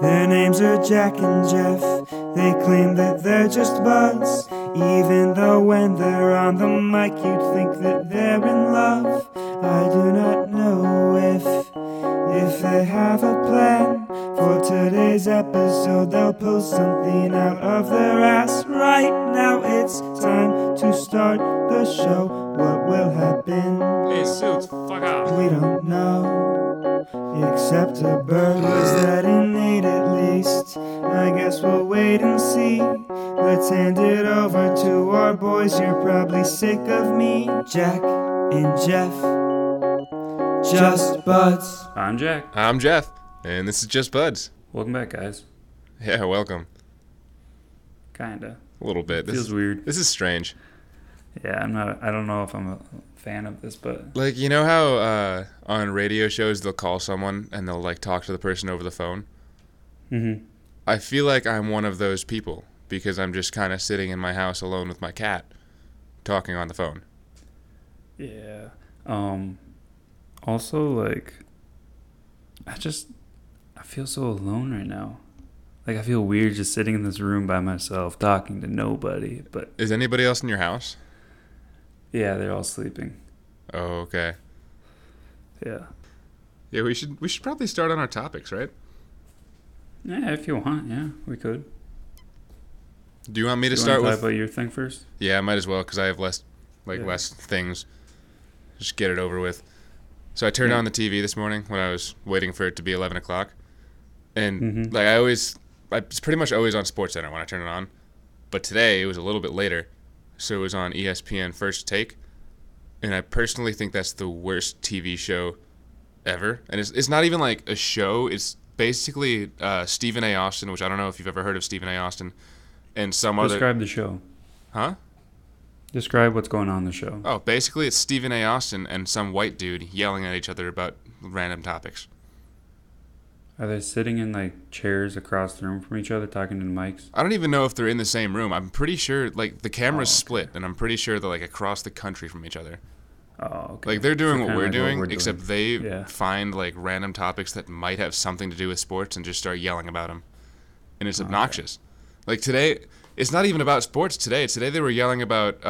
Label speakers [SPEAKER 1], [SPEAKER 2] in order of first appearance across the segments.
[SPEAKER 1] Their names are Jack and Jeff. They claim that they're just buds, even though when they're on the mic you'd think that they're in love. I do not know if they have a plan for today's episode. They'll pull something out of their ass. Right now it's time to start the show. What will happen?
[SPEAKER 2] Hey, Suits, fuck off.
[SPEAKER 1] We don't know, except a bird was that innate at least. I guess we'll wait and see. Let's hand it over to our boys. You're probably sick of me, Jack and Jeff, just buds.
[SPEAKER 2] I'm Jack.
[SPEAKER 3] I'm Jeff, and this is Just Buds.
[SPEAKER 2] Welcome back, guys.
[SPEAKER 3] Yeah, welcome.
[SPEAKER 2] Kinda.
[SPEAKER 3] A little bit.
[SPEAKER 2] Feels weird.
[SPEAKER 3] This is strange.
[SPEAKER 2] Yeah, I don't know if I'm a fan of this, but...
[SPEAKER 3] Like, you know how on radio shows they'll call someone and they'll, like, talk to the person over the phone?
[SPEAKER 2] Mm-hmm.
[SPEAKER 3] I feel like I'm one of those people because I'm just kind of sitting in my house alone with my cat talking on the phone.
[SPEAKER 2] Yeah. Also, like... I feel so alone right now. Like, I feel weird just sitting in this room by myself, talking to nobody, but...
[SPEAKER 3] Is anybody else in your house?
[SPEAKER 2] Yeah, they're all sleeping.
[SPEAKER 3] Oh, okay.
[SPEAKER 2] Yeah.
[SPEAKER 3] Yeah, we should probably start on our topics, right?
[SPEAKER 2] Yeah, if you want, yeah, we could.
[SPEAKER 3] Do you want me to
[SPEAKER 2] You
[SPEAKER 3] start
[SPEAKER 2] want to
[SPEAKER 3] with...
[SPEAKER 2] talk about your thing first?
[SPEAKER 3] Yeah, I might as well because I have less
[SPEAKER 2] Yeah.
[SPEAKER 3] things. Just get it over with. So I turned
[SPEAKER 2] Yeah.
[SPEAKER 3] on the TV this morning when I was waiting for it to be 11 o'clock. And
[SPEAKER 2] Mhm.
[SPEAKER 3] like it's pretty much always on SportsCenter when I turn it on. But today it was a little bit later. So it was on ESPN First Take. And I personally think that's the worst TV show ever. And it's not even like a show. It's basically Stephen A. Austin, which I don't know if you've ever heard of Stephen A. Austin. And some other...
[SPEAKER 2] Describe the show.
[SPEAKER 3] Huh?
[SPEAKER 2] Describe what's going on in the show.
[SPEAKER 3] Oh, basically it's Stephen A. Austin and some white dude yelling at each other about random topics.
[SPEAKER 2] Are they sitting in, like, chairs across the room from each other talking to the mics?
[SPEAKER 3] I don't even know if they're in the same room. I'm pretty sure, like, the camera's
[SPEAKER 2] Oh, okay.
[SPEAKER 3] split, and I'm pretty sure they're, like, across the country from each other.
[SPEAKER 2] Oh, okay.
[SPEAKER 3] Like, they're doing
[SPEAKER 2] So
[SPEAKER 3] what
[SPEAKER 2] kinda
[SPEAKER 3] we're
[SPEAKER 2] like
[SPEAKER 3] doing, except they
[SPEAKER 2] Yeah.
[SPEAKER 3] find, like, random topics that might have something to do with sports and just start yelling about them. And it's
[SPEAKER 2] Okay.
[SPEAKER 3] obnoxious. Like, today, it's not even about sports today. Today they were yelling about,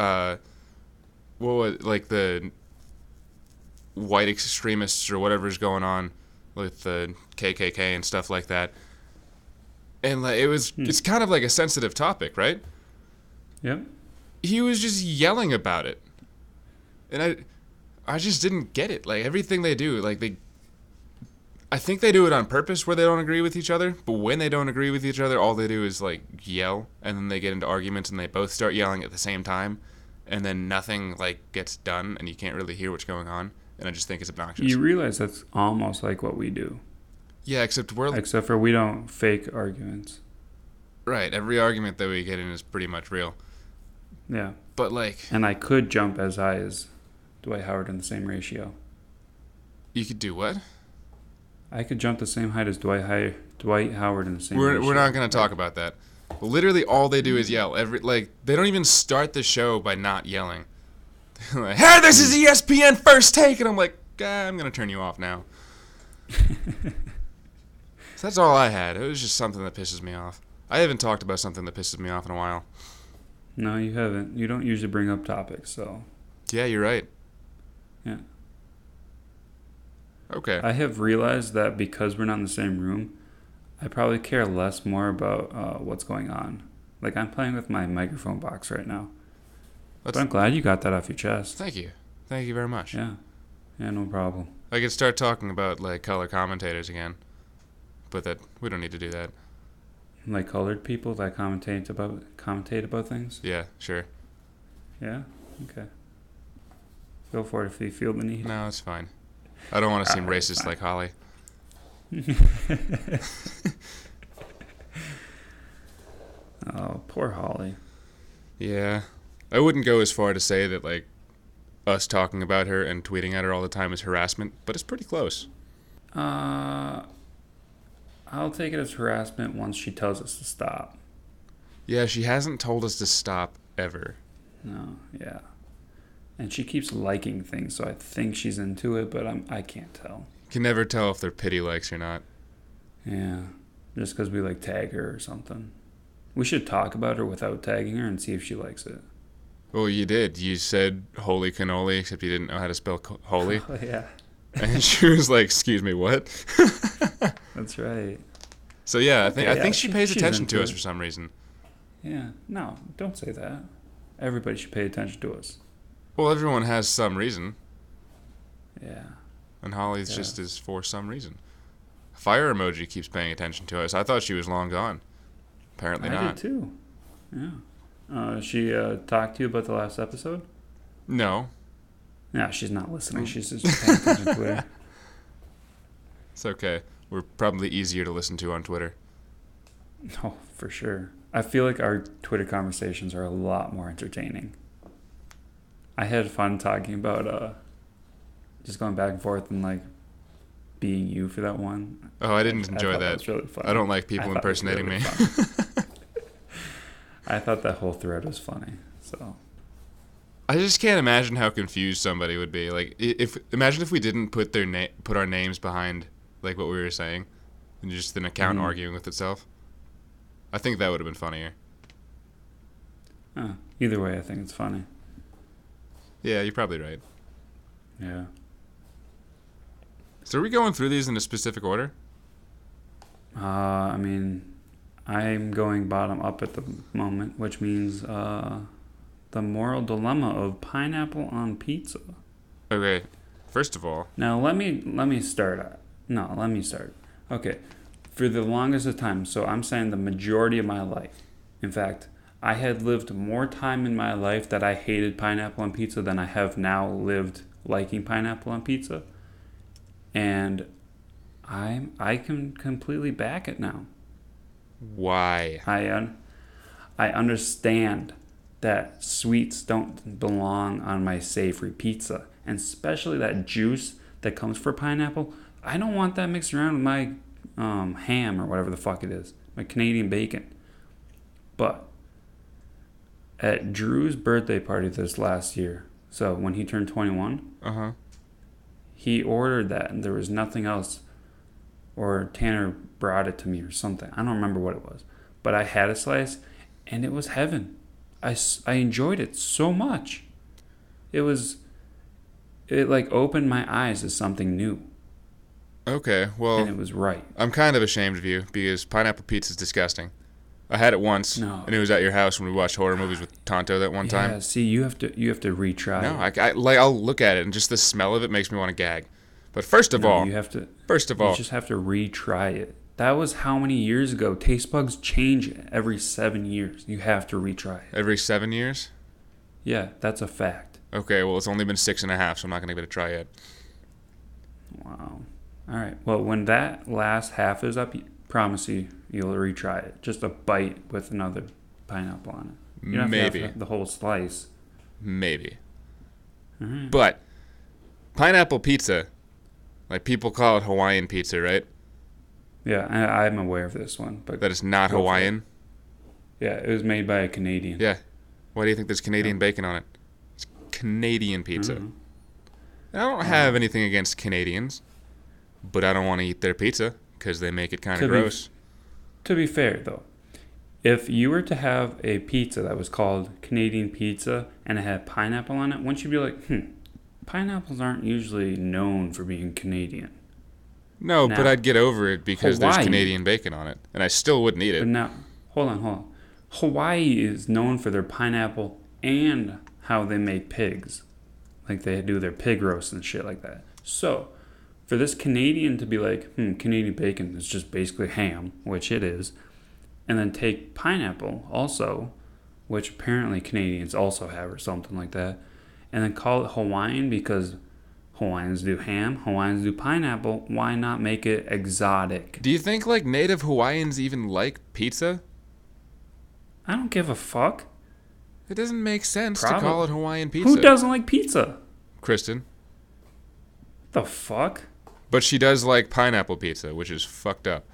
[SPEAKER 3] the white extremists or whatever's going on with the KKK and stuff like that. And like, it's kind of like a sensitive topic, right?
[SPEAKER 2] Yep.
[SPEAKER 3] He was just yelling about it. And I just didn't get it. Like, everything they do, like, I think they do it on purpose where they don't agree with each other, but when they don't agree with each other, all they do is, like, yell, and then they get into arguments, and they both start yelling at the same time, and then nothing, like, gets done, and you can't really hear what's going on, and I just think it's obnoxious.
[SPEAKER 2] You realize that's almost like what we do.
[SPEAKER 3] Yeah, except
[SPEAKER 2] Except for we don't fake arguments.
[SPEAKER 3] right, every argument that we get in is pretty much real.
[SPEAKER 2] Yeah.
[SPEAKER 3] But, like,
[SPEAKER 2] And I could jump as high as Dwight Howard in the same ratio.
[SPEAKER 3] you could do what?
[SPEAKER 2] I could jump the same height as Dwight Howard in the same ratio.
[SPEAKER 3] We're not going to talk about that. Literally, all they do is yell. They don't even start the show by not yelling. They're like, hey, this is ESPN First Take, and I'm like, I'm going to turn you off now. So that's all I had. It was just something that pisses me off. I haven't talked about something that pisses me off in a while.
[SPEAKER 2] No, you haven't. You don't usually bring up topics, so...
[SPEAKER 3] Yeah, you're right.
[SPEAKER 2] Yeah.
[SPEAKER 3] Okay.
[SPEAKER 2] I have realized that because we're not in the same room, I probably care less more about what's going on. Like, I'm playing with my microphone box right now. But I'm glad you got that off your chest.
[SPEAKER 3] Thank you. Thank you very much.
[SPEAKER 2] Yeah. Yeah, no problem.
[SPEAKER 3] I could start talking about, like, color commentators again. But we don't need to do that.
[SPEAKER 2] Like colored people that commentate about things?
[SPEAKER 3] Yeah, sure.
[SPEAKER 2] Yeah? Okay. Go for it if you feel the need.
[SPEAKER 3] No, it's fine. I don't want to seem
[SPEAKER 2] Alright,
[SPEAKER 3] racist
[SPEAKER 2] fine.
[SPEAKER 3] like Holly.
[SPEAKER 2] Oh, poor Holly.
[SPEAKER 3] Yeah. I wouldn't go as far to say that, like, us talking about her and tweeting at her all the time is harassment, but it's pretty close.
[SPEAKER 2] I'll take it as harassment once she tells us to stop.
[SPEAKER 3] Yeah, she hasn't told us to stop ever.
[SPEAKER 2] No, yeah. And she keeps liking things, so I think she's into it, but I can't tell.
[SPEAKER 3] You can never tell if they're pity likes or not.
[SPEAKER 2] Yeah. just because we like tag her or something. We should talk about her without tagging her and see if she likes it.
[SPEAKER 3] Well, you did. You said holy cannoli, except you didn't know how to spell holy.
[SPEAKER 2] Oh, yeah,
[SPEAKER 3] And she was like, "Excuse me, what?"
[SPEAKER 2] that's right.
[SPEAKER 3] So yeah, I
[SPEAKER 2] Okay,
[SPEAKER 3] think she pays
[SPEAKER 2] she's
[SPEAKER 3] attention
[SPEAKER 2] into
[SPEAKER 3] to us
[SPEAKER 2] it.
[SPEAKER 3] for some reason.
[SPEAKER 2] Yeah, no, don't say that. Everybody should pay attention to us.
[SPEAKER 3] Well, everyone has some reason,
[SPEAKER 2] Yeah.
[SPEAKER 3] and Holly's
[SPEAKER 2] Yeah.
[SPEAKER 3] just is for some reason. Fire emoji keeps paying attention to us. I thought she was long gone. Apparently
[SPEAKER 2] I
[SPEAKER 3] not.
[SPEAKER 2] did too. Yeah. She talked to you about the last episode?
[SPEAKER 3] No,
[SPEAKER 2] No, she's not listening. She's just paying attention to Twitter.
[SPEAKER 3] it's okay. We're probably easier to listen to on Twitter.
[SPEAKER 2] Oh, for sure. I feel like our Twitter conversations are a lot more entertaining. I had fun talking about just going back and forth and like being you for that one.
[SPEAKER 3] Oh, I didn't enjoy
[SPEAKER 2] thought
[SPEAKER 3] that.
[SPEAKER 2] was really fun.
[SPEAKER 3] I don't like
[SPEAKER 2] I
[SPEAKER 3] people
[SPEAKER 2] thought it was
[SPEAKER 3] impersonating
[SPEAKER 2] really
[SPEAKER 3] me.
[SPEAKER 2] fun. I thought that whole thread was funny. So
[SPEAKER 3] I just can't imagine how confused somebody would be. Like, imagine if we didn't put our names behind like what we were saying, and just an account
[SPEAKER 2] Mhm.
[SPEAKER 3] arguing with itself. I think that would have been funnier.
[SPEAKER 2] either way, I think it's funny.
[SPEAKER 3] Yeah, you're probably right.
[SPEAKER 2] Yeah.
[SPEAKER 3] So are we going through these in a specific order?
[SPEAKER 2] I mean, I'm going bottom up at the moment, which means the moral dilemma of pineapple on pizza.
[SPEAKER 3] Okay. First of all,
[SPEAKER 2] Now let me start. No, let me start. Okay, for the longest of time, so I'm saying the majority of my life. In fact, I had lived more time in my life that I hated pineapple on pizza than I have now lived liking pineapple on pizza, and I can completely back it now.
[SPEAKER 3] why?
[SPEAKER 2] I understand that sweets don't belong on my savory pizza, and especially that juice that comes for pineapple. I don't want that mixed around with my ham or whatever the fuck it is, my Canadian bacon. But at Drew's birthday party this last year, so when he turned 21,
[SPEAKER 3] Uh-huh.
[SPEAKER 2] he ordered that and there was nothing else, or Tanner brought it to me or something. I don't remember what it was, but I had a slice and it was heaven. I enjoyed it so much. It like opened my eyes to something new,
[SPEAKER 3] Okay,
[SPEAKER 2] and
[SPEAKER 3] well,
[SPEAKER 2] it was right.
[SPEAKER 3] I'm kind of ashamed of you because pineapple pizza is disgusting. I had it once,
[SPEAKER 2] No.
[SPEAKER 3] and it was at your house when we watched horror movies with Tonto that one
[SPEAKER 2] Yeah,
[SPEAKER 3] time.
[SPEAKER 2] see, you have to retry.
[SPEAKER 3] No,
[SPEAKER 2] it.
[SPEAKER 3] I'll look at it, and just the smell of it makes me want to gag. But first of
[SPEAKER 2] No,
[SPEAKER 3] all,
[SPEAKER 2] you have to.
[SPEAKER 3] first of
[SPEAKER 2] You
[SPEAKER 3] all,
[SPEAKER 2] just have to retry it. That was how many years ago? Taste bugs change every 7 years. You have to retry it.
[SPEAKER 3] every 7 years?
[SPEAKER 2] Yeah, that's a fact.
[SPEAKER 3] Okay, well, it's only been 6.5, so I'm not going to give it a try yet.
[SPEAKER 2] Wow. All right. Well, when that last half is up, promise you'll retry it. Just a bite with another pineapple on it. You don't have to
[SPEAKER 3] Maybe.
[SPEAKER 2] have the whole slice.
[SPEAKER 3] Maybe.
[SPEAKER 2] All right.
[SPEAKER 3] But pineapple pizza, like people call it Hawaiian pizza, right?
[SPEAKER 2] Yeah, I'm aware of this one, but
[SPEAKER 3] That is not
[SPEAKER 2] Go for it.
[SPEAKER 3] Hawaiian.
[SPEAKER 2] yeah, it was made by a Canadian.
[SPEAKER 3] Yeah. Why do you think there's Canadian bacon on it? It's Canadian pizza.
[SPEAKER 2] Mhm.
[SPEAKER 3] And I don't have anything against Canadians, but I don't want to eat their pizza because they make it kind
[SPEAKER 2] To
[SPEAKER 3] of
[SPEAKER 2] be-
[SPEAKER 3] gross.
[SPEAKER 2] To be fair, though, if you were to have a pizza that was called Canadian pizza and it had pineapple on it, wouldn't you be like, pineapples aren't usually known for being Canadian?
[SPEAKER 3] No, but
[SPEAKER 2] Now,
[SPEAKER 3] I'd get over it because there's
[SPEAKER 2] Hawaii-
[SPEAKER 3] Canadian bacon on it, and I still wouldn't eat
[SPEAKER 2] But
[SPEAKER 3] it.
[SPEAKER 2] now, hold on. Hawaii is known for their pineapple and how they make pigs. Like they do their pig roast and shit like that. So, for this Canadian to be like, Canadian bacon is just basically ham, which it is, and then take pineapple also, which apparently Canadians also have or something like that, and then call it Hawaiian because Hawaiians do ham, Hawaiians do pineapple, why not make it exotic?
[SPEAKER 3] Do you think like native Hawaiians even like pizza?
[SPEAKER 2] I don't give a fuck.
[SPEAKER 3] It doesn't make sense to
[SPEAKER 2] Probably.
[SPEAKER 3] call it Hawaiian pizza.
[SPEAKER 2] Who doesn't like pizza?
[SPEAKER 3] Kristen.
[SPEAKER 2] The fuck?
[SPEAKER 3] But she does like pineapple pizza, which is fucked up.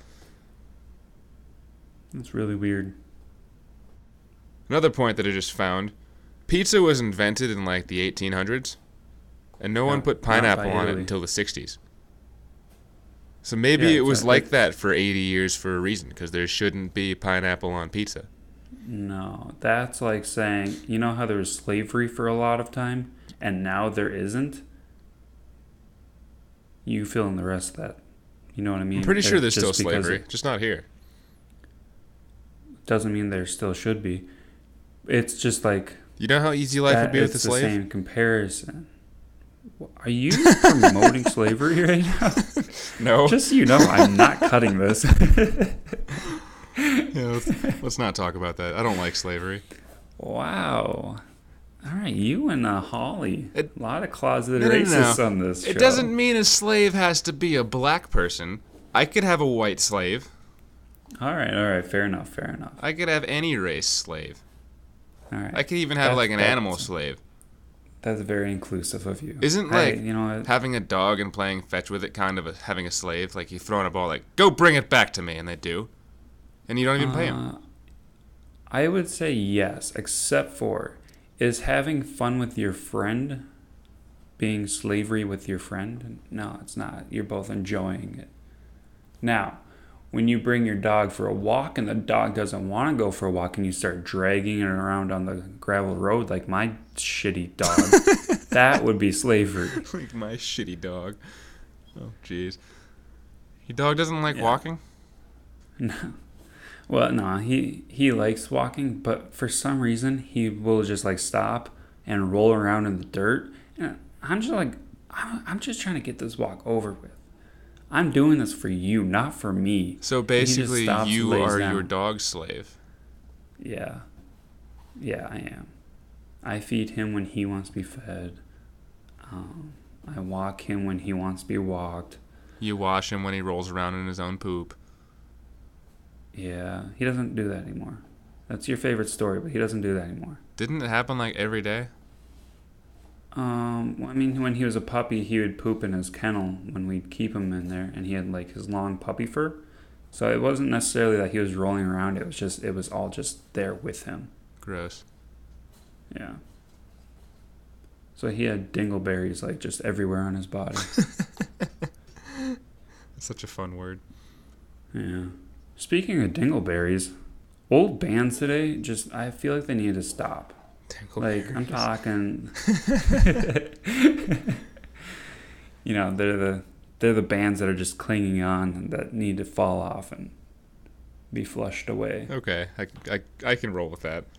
[SPEAKER 2] That's really weird.
[SPEAKER 3] Another point that I just found. Pizza was invented in like the 1800s, and no one
[SPEAKER 2] Yeah,
[SPEAKER 3] put
[SPEAKER 2] not by
[SPEAKER 3] pineapple on it
[SPEAKER 2] Italy.
[SPEAKER 3] until the 60s. So maybe
[SPEAKER 2] Yeah,
[SPEAKER 3] it was
[SPEAKER 2] like
[SPEAKER 3] like that for 80 years for a reason, because there shouldn't be pineapple on pizza.
[SPEAKER 2] no, that's like saying, you know how there was slavery for a lot of time, and now there isn't. You fill in the rest of that. You know what I mean?
[SPEAKER 3] I'm pretty sure there's
[SPEAKER 2] Just
[SPEAKER 3] still
[SPEAKER 2] because
[SPEAKER 3] slavery,
[SPEAKER 2] it
[SPEAKER 3] just not here.
[SPEAKER 2] doesn't mean there still should be. It's just like
[SPEAKER 3] You know how easy life would be with a
[SPEAKER 2] it's the
[SPEAKER 3] slave?
[SPEAKER 2] same comparison. Are you promoting slavery right now?
[SPEAKER 3] No.
[SPEAKER 2] Just so you know, I'm not cutting this.
[SPEAKER 3] Yeah, let's not talk about that. I don't like slavery.
[SPEAKER 2] Wow. All right, you and Holly. A lot of closeted
[SPEAKER 3] No.
[SPEAKER 2] racists on this show.
[SPEAKER 3] It doesn't mean a slave has to be a black person. I could have a white slave.
[SPEAKER 2] All right. Fair enough.
[SPEAKER 3] I could have any race slave.
[SPEAKER 2] All right.
[SPEAKER 3] I could even have like an animal slave.
[SPEAKER 2] That's very inclusive of you.
[SPEAKER 3] Isn't
[SPEAKER 2] Hey,
[SPEAKER 3] like
[SPEAKER 2] you know what?
[SPEAKER 3] having a dog and playing fetch with it kind of having a slave? Like you throwing a ball, like go bring it back to me, and they do, and you don't even pay them.
[SPEAKER 2] I would say yes, except for is having fun with your friend being slavery with your friend? No, it's not. You're both enjoying it. Now, when you bring your dog for a walk and the dog doesn't want to go for a walk and you start dragging it around on the gravel road like my shitty dog, that would be slavery.
[SPEAKER 3] Like my shitty dog. Oh, jeez. Your dog doesn't like
[SPEAKER 2] Yeah.
[SPEAKER 3] walking?
[SPEAKER 2] No. Well, no, he likes walking, but for some reason he will just like stop and roll around in the dirt. And I'm just like, I'm just trying to get this walk over with. I'm doing this for you, not for me.
[SPEAKER 3] So
[SPEAKER 2] And he just
[SPEAKER 3] basically,
[SPEAKER 2] stops and
[SPEAKER 3] you
[SPEAKER 2] lays
[SPEAKER 3] are
[SPEAKER 2] down.
[SPEAKER 3] your dog's slave.
[SPEAKER 2] Yeah. Yeah, I am. I feed him when he wants to be fed. I walk him when he wants to be walked.
[SPEAKER 3] You wash him when he rolls around in his own poop.
[SPEAKER 2] Yeah, he doesn't do that anymore. That's your favorite story, but he doesn't do that anymore.
[SPEAKER 3] Didn't it happen like every day?
[SPEAKER 2] Well, I mean, when he was a puppy, he would poop in his kennel when we'd keep him in there, and he had like his long puppy fur. So it wasn't necessarily that he was rolling around. It was all just there with him.
[SPEAKER 3] Gross.
[SPEAKER 2] Yeah. So he had dingleberries like just everywhere on his body.
[SPEAKER 3] It's such a fun word.
[SPEAKER 2] Yeah. Speaking of dingleberries, old bands today I feel like they need to stop. Like I'm talking, you know, they're the bands that are just clinging on and that need to fall off and be flushed away.
[SPEAKER 3] Okay, I can roll with that.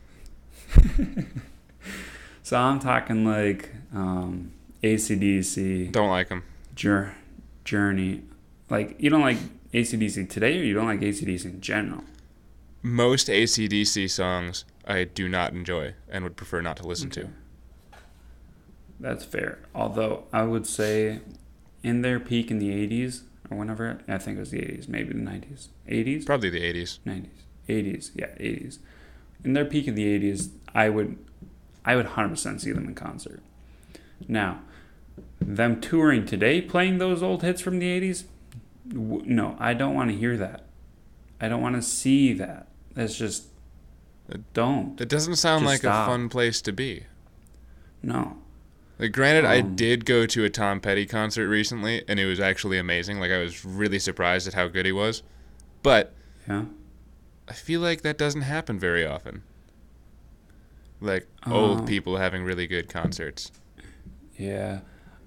[SPEAKER 2] So I'm talking like AC/DC,
[SPEAKER 3] Don't like them.
[SPEAKER 2] Journey. Like you don't like AC/DC today, or you don't like AC/DC in general?
[SPEAKER 3] Most AC/DC songs I do not enjoy and would prefer not to listen to.
[SPEAKER 2] That's fair. Although I would say in their peak in the 80s, or whenever, I think it was the 80s, maybe the 90s. 80s?
[SPEAKER 3] Probably the 80s.
[SPEAKER 2] 90s. 80s. Yeah, 80s. In their peak in the 80s, I would 100% see them in concert. Now, them touring today, playing those old hits from the 80s, no, I don't want to hear that. I don't want to see that. That's just, don't.
[SPEAKER 3] It doesn't sound
[SPEAKER 2] Just
[SPEAKER 3] like
[SPEAKER 2] stop.
[SPEAKER 3] a fun place to be.
[SPEAKER 2] No.
[SPEAKER 3] Like, granted, I did go to a Tom Petty concert recently, and it was actually amazing. Like, I was really surprised at how good he was. But
[SPEAKER 2] Yeah.
[SPEAKER 3] I feel like that doesn't happen very often. Like, old people having really good concerts.
[SPEAKER 2] Yeah.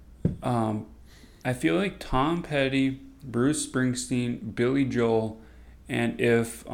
[SPEAKER 2] I feel like Tom Petty, Bruce Springsteen, Billy Joel, and if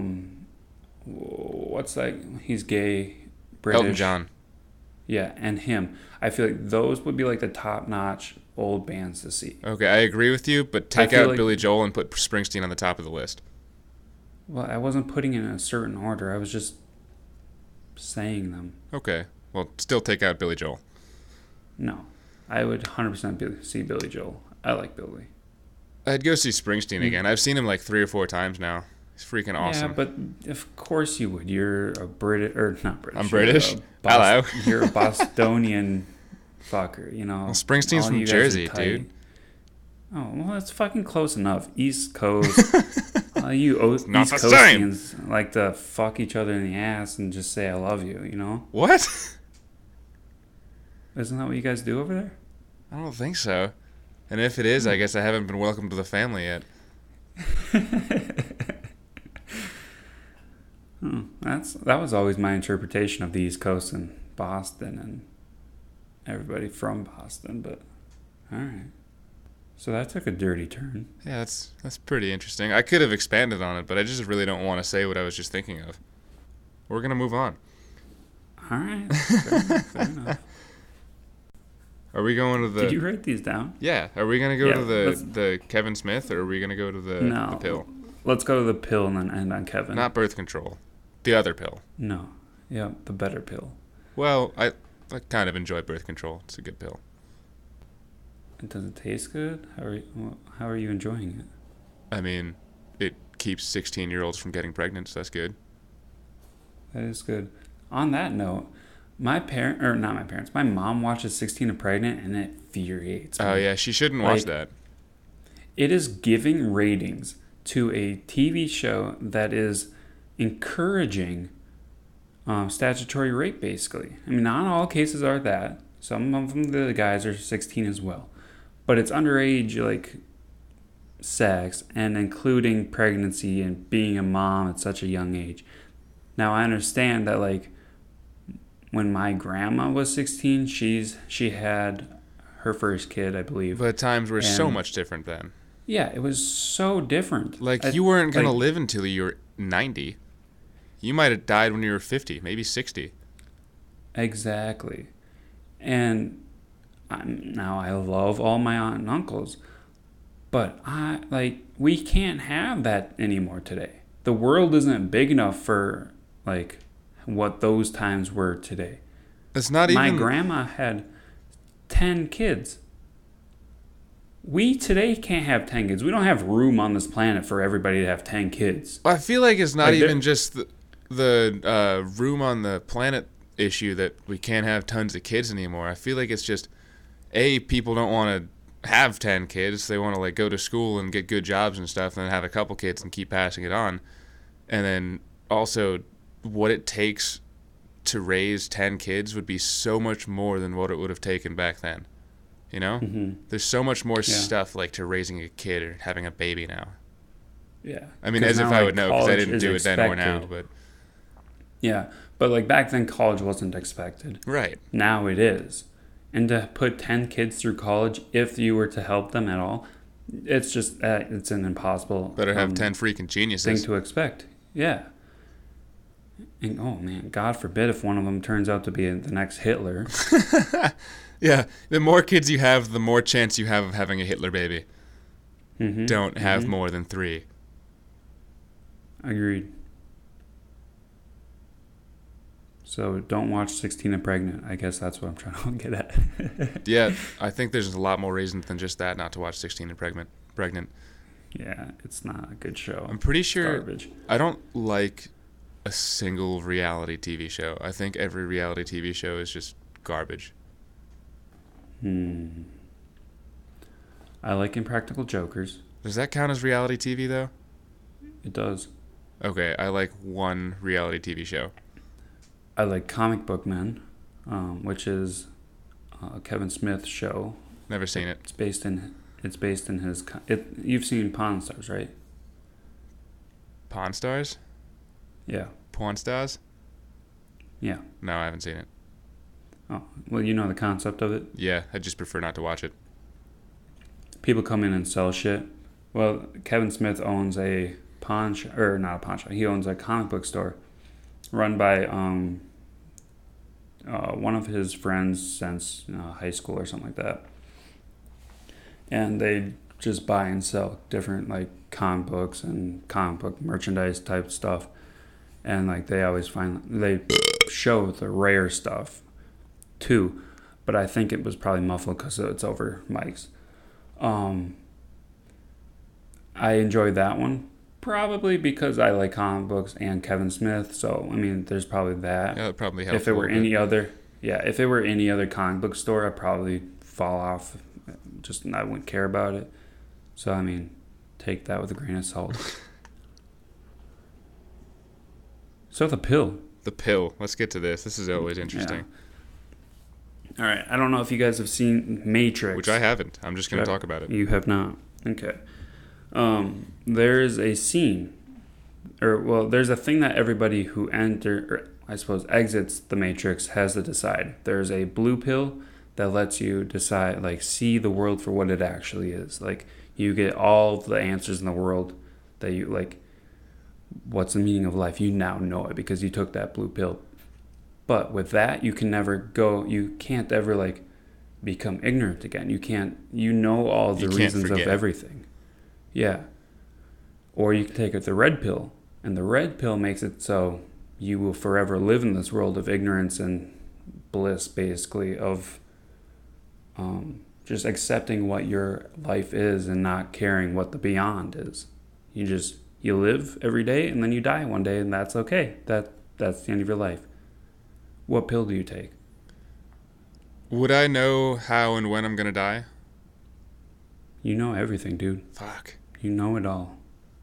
[SPEAKER 2] what's that? He's gay, British.
[SPEAKER 3] Elton John.
[SPEAKER 2] Yeah, and him. I feel like those would be like the top-notch old bands to see.
[SPEAKER 3] Okay, I agree with you, but take
[SPEAKER 2] feel
[SPEAKER 3] out
[SPEAKER 2] like-
[SPEAKER 3] Billy Joel and put Springsteen on the top of the list.
[SPEAKER 2] Well, I wasn't putting it in a certain order. I was just saying them.
[SPEAKER 3] Okay, well, still take out Billy Joel.
[SPEAKER 2] No, I would 100% see Billy Joel. I like Billy.
[SPEAKER 3] I'd go see Springsteen again. I've seen him like 3 or 4 times now. He's freaking awesome.
[SPEAKER 2] Yeah, but of course you would. You're a British, or not British.
[SPEAKER 3] I'm
[SPEAKER 2] you're a
[SPEAKER 3] British? Hello.
[SPEAKER 2] You're a Bostonian fucker, you know.
[SPEAKER 3] Well, Springsteen's
[SPEAKER 2] All
[SPEAKER 3] from
[SPEAKER 2] you guys are
[SPEAKER 3] Jersey,
[SPEAKER 2] tight.
[SPEAKER 3] dude.
[SPEAKER 2] Oh, well, that's fucking close enough. East Coast. You East
[SPEAKER 3] Not the same.
[SPEAKER 2] Coastians like to fuck each other in the ass and just say I love you, you know?
[SPEAKER 3] What?
[SPEAKER 2] Isn't that what you guys do over there?
[SPEAKER 3] I don't think so. And if it is, I guess I haven't been welcomed to the family yet.
[SPEAKER 2] That was always my interpretation of the East Coast and Boston and everybody from Boston, but all right. So that took a dirty turn.
[SPEAKER 3] Yeah, that's pretty interesting. I could have expanded on it, but I just really don't want to say what I was just thinking of. We're gonna move on.
[SPEAKER 2] All right. Fair enough.
[SPEAKER 3] Are we going to the?
[SPEAKER 2] Did you write these down?
[SPEAKER 3] Yeah. Are we gonna go to
[SPEAKER 2] let's-
[SPEAKER 3] the Kevin Smith, or are we gonna go to the
[SPEAKER 2] No.
[SPEAKER 3] pill?
[SPEAKER 2] Let's go to the pill and then end on Kevin.
[SPEAKER 3] Not birth control. The other pill.
[SPEAKER 2] No. Yeah, the better pill.
[SPEAKER 3] Well, I kind of enjoy birth control. It's a good pill.
[SPEAKER 2] It doesn't taste good. How are you enjoying it?
[SPEAKER 3] I mean, it keeps 16-year-olds from getting pregnant, so that's good.
[SPEAKER 2] That is good. On that note, my mom watches 16 and Pregnant, and it infuriates me.
[SPEAKER 3] Oh yeah, she shouldn't watch that.
[SPEAKER 2] It is giving ratings to a TV show that is encouraging statutory rape, basically. I mean, not all cases are that. Some of them, the guys are 16 as well. But it's underage, like, sex, and including pregnancy and being a mom at such a young age. Now, I understand that, like, when my grandma was 16, she had her first kid, I believe.
[SPEAKER 3] But times were so
[SPEAKER 2] And-
[SPEAKER 3] much different then.
[SPEAKER 2] Yeah, it was so different.
[SPEAKER 3] Like, you weren't going to
[SPEAKER 2] like-
[SPEAKER 3] live until you were 90. You might have died when you were 50, maybe 60.
[SPEAKER 2] Exactly. And now I love all my aunt and uncles, but we can't have that anymore today. The world isn't big enough for, like, what those times were today.
[SPEAKER 3] It's not
[SPEAKER 2] My
[SPEAKER 3] even...
[SPEAKER 2] grandma had 10 kids. We today can't have 10 kids. We don't have room on this planet for everybody to have 10 kids.
[SPEAKER 3] I feel like it's not
[SPEAKER 2] Like,
[SPEAKER 3] even just the room on the planet issue that we can't have tons of kids anymore. I feel like it's just, people don't want to have 10 kids. They want to, like, go to school and get good jobs and stuff, and then have a couple kids and keep passing it on. And then also, what it takes to raise 10 kids would be so much more than what it would have taken back then. You know?
[SPEAKER 2] Mm-hmm.
[SPEAKER 3] There's so much more
[SPEAKER 2] Yeah.
[SPEAKER 3] stuff, like, to raising a kid or having a baby now.
[SPEAKER 2] Yeah.
[SPEAKER 3] I mean,
[SPEAKER 2] 'Cause
[SPEAKER 3] as if
[SPEAKER 2] now,
[SPEAKER 3] I
[SPEAKER 2] like,
[SPEAKER 3] would know, because I
[SPEAKER 2] college
[SPEAKER 3] didn't
[SPEAKER 2] is
[SPEAKER 3] do it then or now.
[SPEAKER 2] expected.
[SPEAKER 3] But
[SPEAKER 2] Yeah. But, like, back then, college wasn't expected.
[SPEAKER 3] right.
[SPEAKER 2] Now it is. And to put 10 kids through college, if you were to help them at all, it's just, it's an impossible
[SPEAKER 3] Better have 10 freaking
[SPEAKER 2] thing
[SPEAKER 3] geniuses.
[SPEAKER 2] to expect. Yeah. And, oh, man, God forbid if one of them turns out to be the next Hitler.
[SPEAKER 3] Yeah, the more kids you have, the more chance you have of having a Hitler baby.
[SPEAKER 2] Mm-hmm.
[SPEAKER 3] Don't have more than 3.
[SPEAKER 2] Agreed. So don't watch 16 and Pregnant. I guess that's what I'm trying to get at.
[SPEAKER 3] Yeah, I think there's a lot more reasons than just that not to watch 16 and Pregnant.
[SPEAKER 2] Yeah, it's not a good show.
[SPEAKER 3] I'm pretty
[SPEAKER 2] It's
[SPEAKER 3] sure
[SPEAKER 2] garbage.
[SPEAKER 3] I don't like a single reality TV show. I think every reality TV show is just garbage.
[SPEAKER 2] I like Impractical Jokers.
[SPEAKER 3] Does that count as reality TV, though?
[SPEAKER 2] It does.
[SPEAKER 3] Okay, I like one reality TV show.
[SPEAKER 2] I like Comic Book Men, which is Kevin Smith's show.
[SPEAKER 3] Never seen it.
[SPEAKER 2] It's based in his. You've seen Pawn Stars, right?
[SPEAKER 3] Pawn Stars?
[SPEAKER 2] Yeah.
[SPEAKER 3] Pawn Stars?
[SPEAKER 2] Yeah.
[SPEAKER 3] No, I haven't seen it.
[SPEAKER 2] Oh, well, you know the concept of it.
[SPEAKER 3] Yeah, I just prefer not to watch it.
[SPEAKER 2] People come in and sell shit. Well, Kevin Smith owns a pawn shop, or not a pawn shop. He owns a comic book store, run by one of his friends since high school or something like that. And they just buy and sell different, like, comic books and comic book merchandise type stuff. And, like, they show the rare stuff too, but I think it was probably muffled because it's over mics. I enjoyed that one probably because I like comic books and Kevin Smith. So I mean, there's probably that.
[SPEAKER 3] Yeah, that probably helps.
[SPEAKER 2] If it were any other comic book store, I'd probably fall off. I wouldn't care about it. So I mean, take that with a grain of salt. So the pill.
[SPEAKER 3] The pill. Let's get to this. This is always interesting.
[SPEAKER 2] All right. I don't know if you guys have seen Matrix.
[SPEAKER 3] Which I haven't. I'm just going to talk about it.
[SPEAKER 2] You have not. Okay. There's a scene, there's a thing that everybody who exits the Matrix has to decide. There's a blue pill that lets you decide, like, see the world for what it actually is. Like, you get all the answers in the world that you, like, what's the meaning of life? You now know it because you took that blue pill. But with that, you can't ever, like, become ignorant again. You know all the reasons of everything. Yeah. Or you can take the red pill, and the red pill makes it so you will forever live in this world of ignorance and bliss, basically, of just accepting what your life is and not caring what the beyond is. You live every day, and then you die one day, and that's okay. That's the end of your life. What pill do you take?
[SPEAKER 3] Would I know how and when I'm going to die?
[SPEAKER 2] You know everything, dude.
[SPEAKER 3] Fuck.
[SPEAKER 2] You know it all.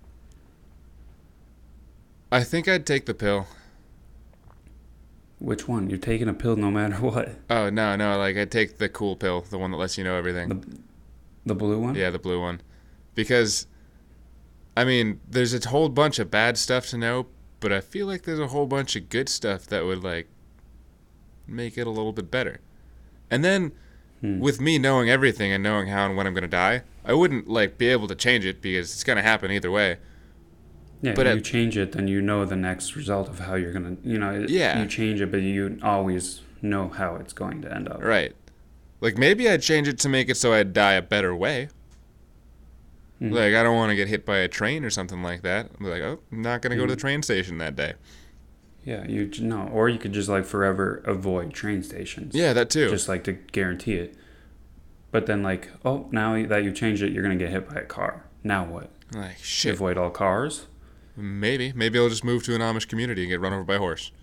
[SPEAKER 3] I think I'd take the pill.
[SPEAKER 2] Which one? You're taking a pill no matter what.
[SPEAKER 3] Oh, no. Like, I'd take the cool pill, the one that lets you know everything.
[SPEAKER 2] The blue one?
[SPEAKER 3] Yeah, the blue one. Because, I mean, there's a whole bunch of bad stuff to know, but I feel like there's a whole bunch of good stuff that would, like, make it a little bit better. And then, with me knowing everything and knowing how and when I'm going to die, I wouldn't, like, be able to change it because it's going to happen either way.
[SPEAKER 2] Yeah, but if you change it, then you know the next result of how you're going to, you change it, but you always know how it's going to end up.
[SPEAKER 3] Right. Like, maybe I'd change it to make it so I'd die a better way. Mm-hmm. Like, I don't want to get hit by a train or something like that. I'm like, I'm not going to go to the train station that day.
[SPEAKER 2] Yeah, or you could just, like, forever avoid train stations.
[SPEAKER 3] Yeah, that too.
[SPEAKER 2] Just, like, to guarantee it. But then, like, now that you changed it, you're going to get hit by a car. Now what?
[SPEAKER 3] Like, shit.
[SPEAKER 2] Avoid all cars?
[SPEAKER 3] Maybe I'll just move to an Amish community and get run over by a horse.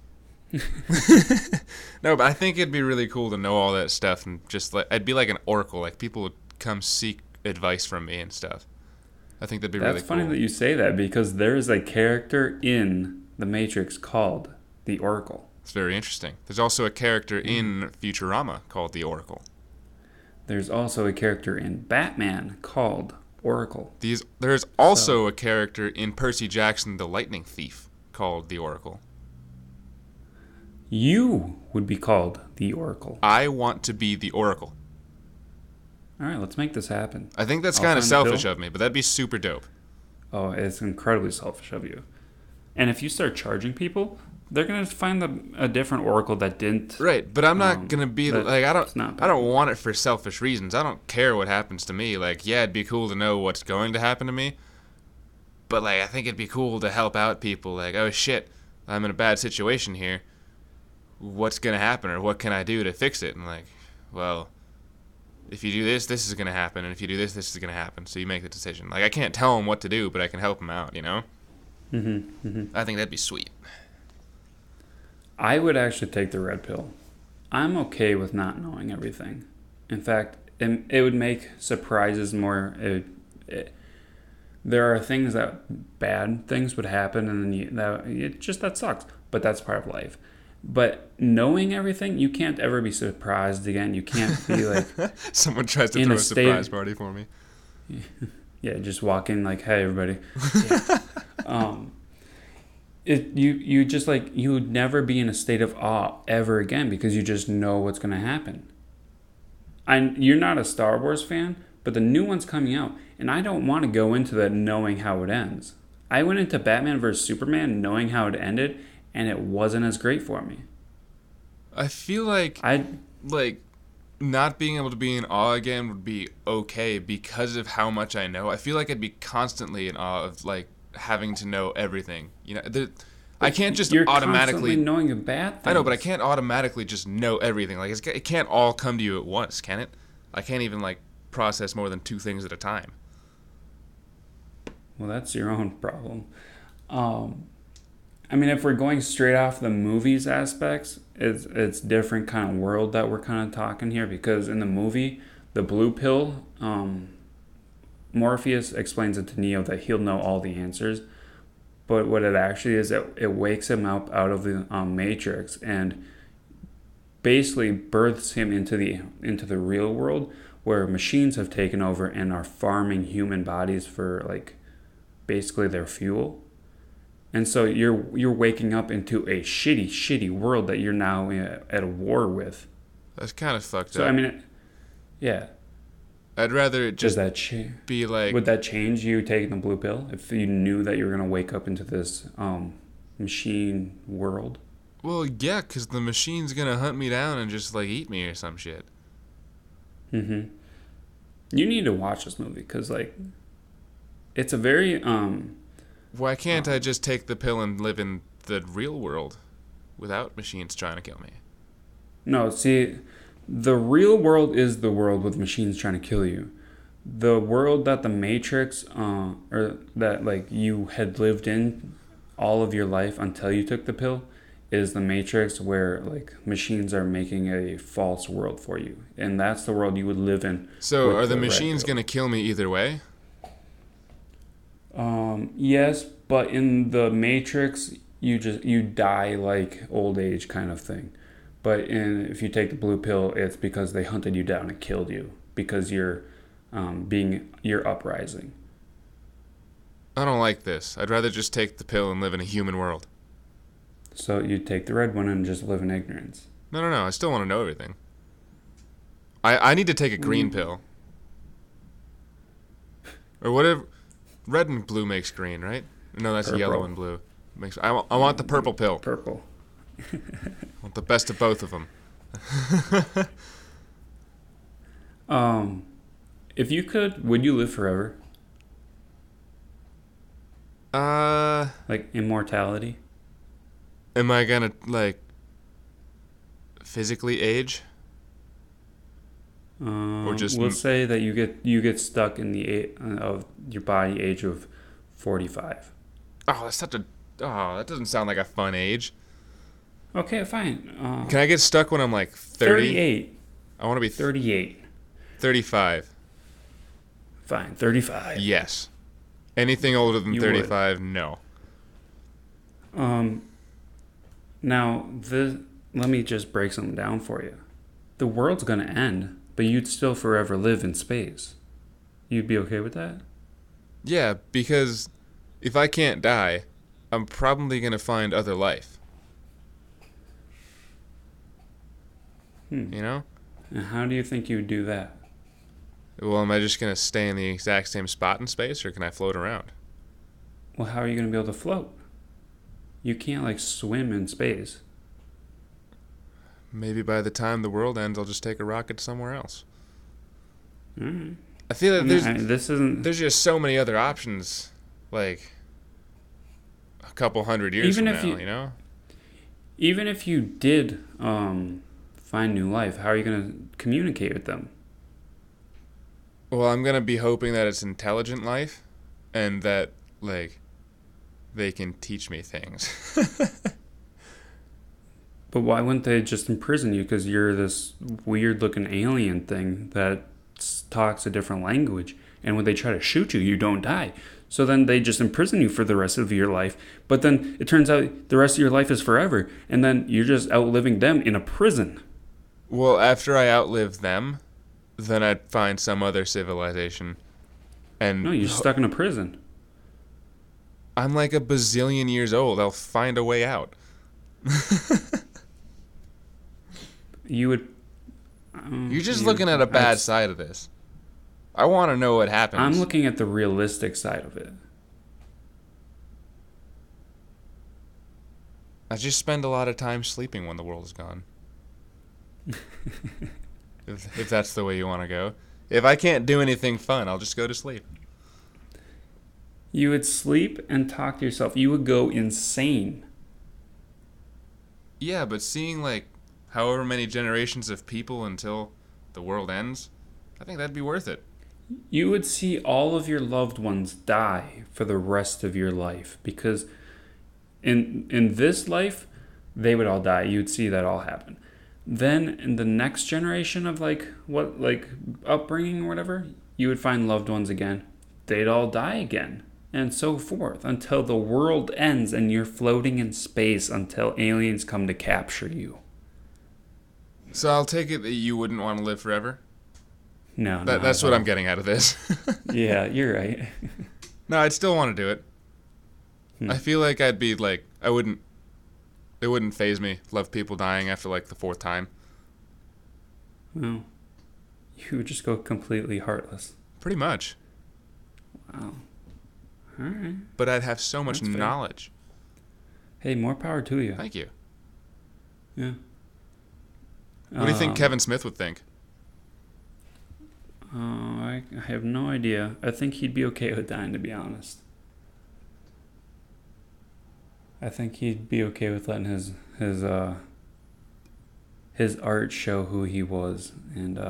[SPEAKER 3] No, but I think it'd be really cool to know all that stuff and just I'd be like an oracle. Like, people would come seek advice from me and stuff. I think that'd be really cool.
[SPEAKER 2] That's funny that you say that because there is a character in The Matrix called the Oracle.
[SPEAKER 3] It's very interesting. There's also a character in Futurama called the Oracle.
[SPEAKER 2] There's also a character in Batman called Oracle.
[SPEAKER 3] There's also a character in Percy Jackson, the Lightning Thief, called the Oracle.
[SPEAKER 2] You would be called the Oracle.
[SPEAKER 3] I want to be the Oracle.
[SPEAKER 2] All right, let's make this happen.
[SPEAKER 3] I think that's kind of selfish of me, but that'd be super dope.
[SPEAKER 2] Oh, it's incredibly selfish of you. And if you start charging people, they're gonna find a different Oracle that didn't.
[SPEAKER 3] Right, but I'm not gonna be like I don't want it for selfish reasons. I don't care what happens to me. Like, yeah, it'd be cool to know what's going to happen to me, but like I think it'd be cool to help out people. Like, oh shit, I'm in a bad situation here. What's gonna happen, or what can I do to fix it? And like, well, if you do this, this is gonna happen, and if you do this, this is gonna happen. So you make the decision. Like, I can't tell them what to do, but I can help them out. You know? I think that'd be sweet.
[SPEAKER 2] I would actually take the red pill. I'm okay with not knowing everything. In fact, it would make surprises more. There are things bad things would happen, and then that sucks. But that's part of life. But knowing everything, you can't ever be surprised again. You can't be like
[SPEAKER 3] someone tries to throw a surprise party for me.
[SPEAKER 2] Yeah, just walk in like, hey, everybody. Yeah. You just like you would never be in a state of awe ever again because you just know what's going to happen. You're not a Star Wars fan, but the new one's coming out, and I don't want to go into that knowing how it ends. I went into Batman vs Superman knowing how it ended, and it wasn't as great for me.
[SPEAKER 3] I feel like not being able to be in awe again would be okay because of how much I know. I feel like I'd be constantly in awe of like having to know everything. You know, I can't just automatically
[SPEAKER 2] knowing a bad things.
[SPEAKER 3] I know, but I can't automatically just know everything. Like it can't all come to you at once, can it? I can't even like process more than 2 things at a time.
[SPEAKER 2] Well, that's your own problem. I mean, if we're going straight off the movies aspects, it's different kind of world that we're kind of talking here because in the movie, the blue pill, Morpheus explains it to Neo that he'll know all the answers, but what it actually is, it wakes him up out of the Matrix, and basically births him into the real world where machines have taken over and are farming human bodies for like basically their fuel. And so you're waking up into a shitty world that you're now at a war with.
[SPEAKER 3] That's kind of fucked
[SPEAKER 2] So
[SPEAKER 3] up.
[SPEAKER 2] I mean, yeah.
[SPEAKER 3] I'd rather it
[SPEAKER 2] Does
[SPEAKER 3] just
[SPEAKER 2] that
[SPEAKER 3] be like,
[SPEAKER 2] would that change you taking the blue pill if you knew that you were gonna wake up into this machine world?
[SPEAKER 3] well, yeah, because the machine's gonna hunt me down and just like eat me or some shit.
[SPEAKER 2] Mm-hmm. You need to watch this movie because like it's a very
[SPEAKER 3] Why can't I just take the pill and live in the real world without machines trying to kill me?
[SPEAKER 2] no, see, the real world is the world with machines trying to kill you. The world that the Matrix or that like you had lived in all of your life until you took the pill is the Matrix where like machines are making a false world for you, and that's the world you would live in.
[SPEAKER 3] So
[SPEAKER 2] with
[SPEAKER 3] are the
[SPEAKER 2] red
[SPEAKER 3] machines
[SPEAKER 2] pill.
[SPEAKER 3] gonna kill me either way?
[SPEAKER 2] Yes, but in the Matrix, you die like old age kind of thing. But if you take the blue pill, it's because they hunted you down and killed you because you're uprising.
[SPEAKER 3] I don't like this. I'd rather just take the pill and live in a human world.
[SPEAKER 2] So you take the red one and just live in ignorance.
[SPEAKER 3] No. I still want to know everything. I need to take a green pill. Or whatever. Red and blue makes green, right? No, that's
[SPEAKER 2] Purple.
[SPEAKER 3] yellow and blue. I want the purple pill.
[SPEAKER 2] Purple.
[SPEAKER 3] I want the best of both of them.
[SPEAKER 2] If you could, would you live forever? Like immortality?
[SPEAKER 3] Am I gonna like physically age? Or just
[SPEAKER 2] we'll say that you get stuck in the of your body age of 45.
[SPEAKER 3] Oh, that's such a. Oh, that doesn't sound like a fun age.
[SPEAKER 2] Okay, fine.
[SPEAKER 3] Can I get stuck when I'm like 30?
[SPEAKER 2] 38.
[SPEAKER 3] I want to be
[SPEAKER 2] 38.
[SPEAKER 3] 35.
[SPEAKER 2] Fine, 35.
[SPEAKER 3] Yes. Anything older than
[SPEAKER 2] You
[SPEAKER 3] 35, no.
[SPEAKER 2] Now, let me just break something down for you. The world's going to end, but you'd still forever live in space. You'd be okay with that?
[SPEAKER 3] Yeah, because if I can't die, I'm probably going to find other life. You know?
[SPEAKER 2] And how do you think you would do that?
[SPEAKER 3] Well, am I just going to stay in the exact same spot in space, or can I float around?
[SPEAKER 2] Well, how are you going to be able to float? You can't, like, swim in space.
[SPEAKER 3] Maybe by the time the world ends, I'll just take a rocket somewhere else.
[SPEAKER 2] Mm.
[SPEAKER 3] I feel like
[SPEAKER 2] This isn't...
[SPEAKER 3] there's just so many other options, like a couple hundred years
[SPEAKER 2] Even
[SPEAKER 3] from
[SPEAKER 2] if
[SPEAKER 3] now,
[SPEAKER 2] you-
[SPEAKER 3] you know?
[SPEAKER 2] Even if you did find new life, how are you going to communicate with them?
[SPEAKER 3] Well, I'm going to be hoping that it's intelligent life and that, like, they can teach me things.
[SPEAKER 2] But why wouldn't they just imprison you because you're this weird-looking alien thing that talks a different language? And when they try to shoot you, you don't die. So then they just imprison you for the rest of your life. But then it turns out the rest of your life is forever. And then you're just outliving them in a prison.
[SPEAKER 3] Well, after I outlive them, then I'd find some other civilization. And
[SPEAKER 2] No, you're stuck in a prison.
[SPEAKER 3] I'm like a bazillion years old. I'll find a way out.
[SPEAKER 2] You would...
[SPEAKER 3] You're just looking at a bad side of this. I want to know what happens.
[SPEAKER 2] I'm looking at the realistic side of it.
[SPEAKER 3] I just spend a lot of time sleeping when the world is gone. if that's the way you want to go. If I can't do anything fun, I'll just go to sleep.
[SPEAKER 2] You would sleep and talk to yourself. You would go insane.
[SPEAKER 3] Yeah, but seeing like however many generations of people until the world ends, I think that'd be worth it.
[SPEAKER 2] You would see all of your loved ones die for the rest of your life because in this life they would all die. You'd see that all happen. Then in the next generation of like upbringing or whatever, you would find loved ones again. They'd all die again, and so forth until the world ends and you're floating in space until aliens come to capture you.
[SPEAKER 3] So I'll take it that you wouldn't want to live forever.
[SPEAKER 2] No,
[SPEAKER 3] That's what I'm getting out of this.
[SPEAKER 2] Yeah, you're right.
[SPEAKER 3] No, I'd still want to do it. I feel like I'd be like, it wouldn't faze me. Love people dying after like the 4th time.
[SPEAKER 2] Well, you would just go completely heartless.
[SPEAKER 3] Pretty much.
[SPEAKER 2] Wow. All right.
[SPEAKER 3] But I'd have so much
[SPEAKER 2] That's fair.
[SPEAKER 3] knowledge.
[SPEAKER 2] Hey, more power to you.
[SPEAKER 3] Thank you.
[SPEAKER 2] Yeah.
[SPEAKER 3] What do you think Kevin Smith would think?
[SPEAKER 2] I have no idea. I think he'd be okay with dying, to be honest. I think he'd be okay with letting his art show who he was, and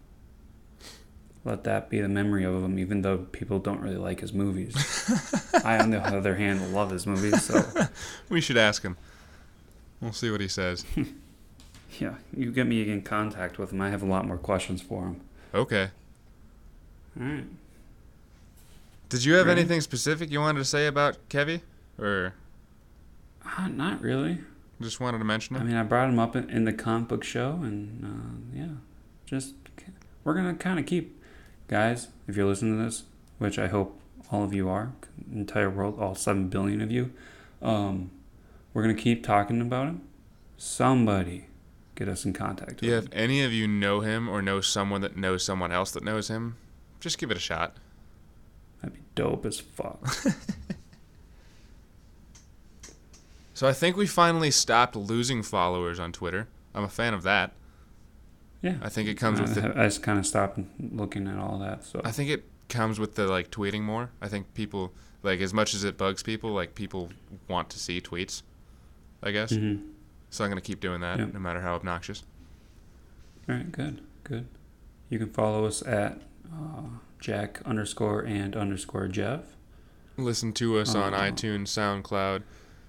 [SPEAKER 2] let that be the memory of him, even though people don't really like his movies. I, on the other hand, love his movies, so...
[SPEAKER 3] We should ask him. We'll see what he says.
[SPEAKER 2] Yeah, you get me in contact with him. I have a lot more questions for him.
[SPEAKER 3] Okay.
[SPEAKER 2] All right.
[SPEAKER 3] Did you have
[SPEAKER 2] Ready?
[SPEAKER 3] anything specific you wanted to say about Kevy? Or
[SPEAKER 2] Not really.
[SPEAKER 3] just wanted to mention it?
[SPEAKER 2] I mean, I brought him up in the comic book show, and yeah, just we're gonna kind of keep, guys. If you're listening to this, which I hope all of you are, entire world, all 7 billion of you, we're gonna keep talking about him. Somebody get us in contact with
[SPEAKER 3] Yeah,
[SPEAKER 2] him.
[SPEAKER 3] if any of you know him or know someone that knows someone else that knows him, just give it a shot.
[SPEAKER 2] That'd be dope as fuck.
[SPEAKER 3] So I think we finally stopped losing followers on Twitter. I'm a fan of that.
[SPEAKER 2] Yeah,
[SPEAKER 3] I think it comes with the,
[SPEAKER 2] I just kind of stopped looking at all that. So
[SPEAKER 3] I think it comes with the like tweeting more. I think people like, as much as it bugs people, like people want to see tweets, I guess.
[SPEAKER 2] Mm-hmm.
[SPEAKER 3] So I'm gonna keep doing that,
[SPEAKER 2] Yep.
[SPEAKER 3] no matter how obnoxious.
[SPEAKER 2] All right, good. You can follow us at Jack_and_Jeff.
[SPEAKER 3] Listen to us on
[SPEAKER 2] Oh.
[SPEAKER 3] iTunes, SoundCloud,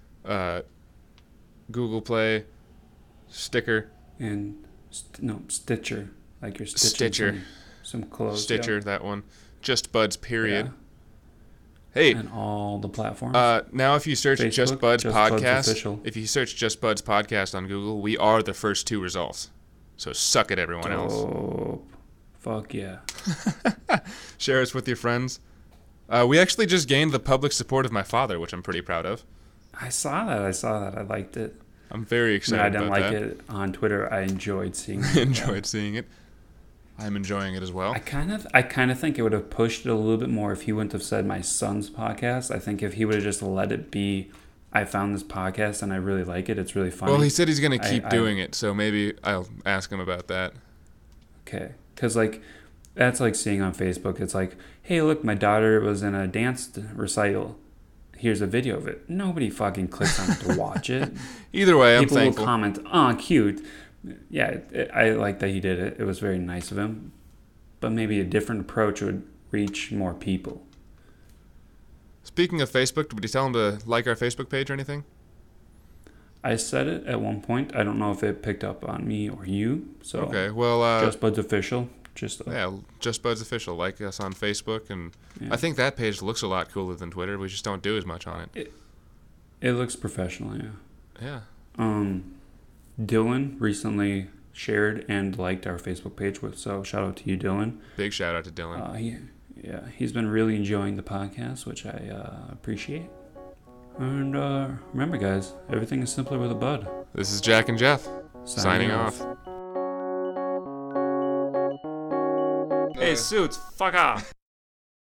[SPEAKER 3] Google Play, Sticker,
[SPEAKER 2] And Stitcher, like your
[SPEAKER 3] Stitcher.
[SPEAKER 2] some clothes.
[SPEAKER 3] Stitcher, that one. Just Buds,
[SPEAKER 2] Yeah.
[SPEAKER 3] period.
[SPEAKER 2] Yeah.
[SPEAKER 3] Hey,
[SPEAKER 2] And all the platforms.
[SPEAKER 3] now if you search
[SPEAKER 2] Facebook,
[SPEAKER 3] Just Buds
[SPEAKER 2] Just Buds
[SPEAKER 3] Podcast,
[SPEAKER 2] Official.
[SPEAKER 3] if you search Just Buds Podcast on Google, we are the first 2 results. So suck it, everyone else.
[SPEAKER 2] Dope. Fuck yeah.
[SPEAKER 3] Share us with your friends. We actually just gained the public support of my father, which I'm pretty proud of.
[SPEAKER 2] I saw that. I liked it.
[SPEAKER 3] I'm very
[SPEAKER 2] I mean,
[SPEAKER 3] excited
[SPEAKER 2] I didn't
[SPEAKER 3] about
[SPEAKER 2] like
[SPEAKER 3] that.
[SPEAKER 2] it on Twitter. I enjoyed seeing it.
[SPEAKER 3] Enjoyed seeing it. I'm enjoying it as well.
[SPEAKER 2] I kind of think it would have pushed it a little bit more if he wouldn't have said my son's podcast. I think if he would have just let it be, I found this podcast and I really like it. It's really funny.
[SPEAKER 3] Well, he said he's going to keep
[SPEAKER 2] I-
[SPEAKER 3] doing it, so maybe I'll ask him about that.
[SPEAKER 2] Okay. Because, like, that's like seeing on Facebook. It's like, hey, look, my daughter was in a dance recital. Here's a video of it. Nobody fucking clicks on it to watch it.
[SPEAKER 3] Either way, I'm
[SPEAKER 2] People
[SPEAKER 3] thankful.
[SPEAKER 2] will comment, oh, cute. Yeah, I like that he did it. It was very nice of him. But maybe a different approach would reach more people.
[SPEAKER 3] Speaking of Facebook, did we tell him to like our Facebook page or anything?
[SPEAKER 2] I said it at one point. I don't know if it picked up on me or you. So
[SPEAKER 3] Okay, well,
[SPEAKER 2] Just Buds Official.
[SPEAKER 3] yeah, Just Buds Official. Like us on Facebook, and
[SPEAKER 2] Yeah.
[SPEAKER 3] I think that page looks a lot cooler than Twitter. We just don't do as much on it.
[SPEAKER 2] It looks professional, yeah.
[SPEAKER 3] Yeah.
[SPEAKER 2] Dylan recently shared and liked our Facebook page, so shout out to you, Dylan.
[SPEAKER 3] Big shout out to Dylan.
[SPEAKER 2] He's been really enjoying the podcast, which I appreciate. And remember, guys, everything is simpler with a bud.
[SPEAKER 3] This is Jack and Jeff, signing off.
[SPEAKER 2] Hey, Suits, fuck off.